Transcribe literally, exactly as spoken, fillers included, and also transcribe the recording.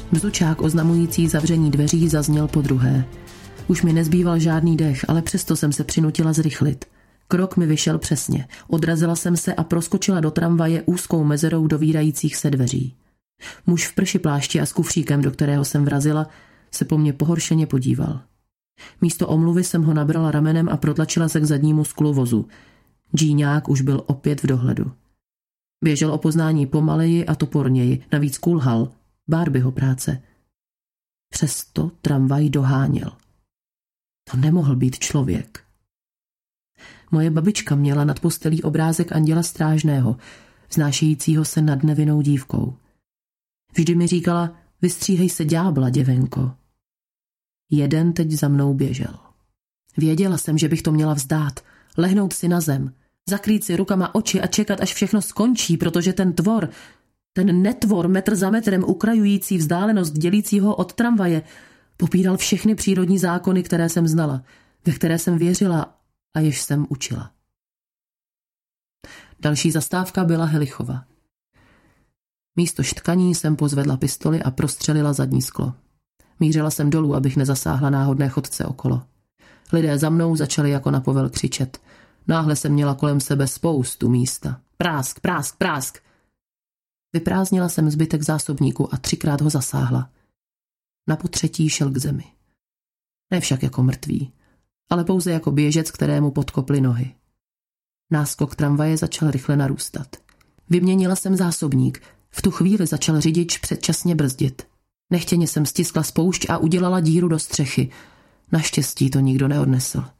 Bzučák oznamující zavření dveří zazněl podruhé. Už mi nezbýval žádný dech, ale přesto jsem se přinutila zrychlit. Krok mi vyšel přesně. Odrazila jsem se a proskočila do tramvaje úzkou mezerou dovírajících se dveří. Muž v prši plášti a s kufříkem, do kterého jsem vrazila, se po mně pohoršeně podíval. Místo omluvy jsem ho nabrala ramenem a protlačila se k zadnímu sklu vozu. Džíňák už byl opět v dohledu. Běžel o poznání pomaleji a toporněji, navíc kulhal, Barbieho práce. Přesto tramvaj doháněl. To nemohl být člověk. Moje babička měla nad postelí obrázek anděla strážného, vznášejícího se nad nevinnou dívkou. Vždy mi říkala, vystříhej se ďábla, děvenko. Jeden teď za mnou běžel. Věděla jsem, že bych to měla vzdát, lehnout si na zem, zakrýt si rukama oči a čekat, až všechno skončí, protože ten tvor, ten netvor metr za metrem ukrajující vzdálenost dělícího od tramvaje, popíral všechny přírodní zákony, které jsem znala, ve které jsem věřila a jež jsem učila. Další zastávka byla Helichova. Místo štkaní jsem pozvedla pistoli a prostřelila zadní sklo. Mířila jsem dolů, abych nezasáhla náhodné chodce okolo. Lidé za mnou začali jako na povel křičet. Náhle jsem měla kolem sebe spoustu místa. Prásk, prásk, prásk. Vyprázdnila jsem zbytek zásobníku a třikrát ho zasáhla. Na potřetí šel k zemi. Ne však jako mrtvý, ale pouze jako běžec, kterému podkoply nohy. Náskok tramvaje začal rychle narůstat. Vyměnila jsem zásobník. V tu chvíli začal řidič předčasně brzdit. Nechtěně jsem stiskla spoušť a udělala díru do střechy. Naštěstí to nikdo neodnesl.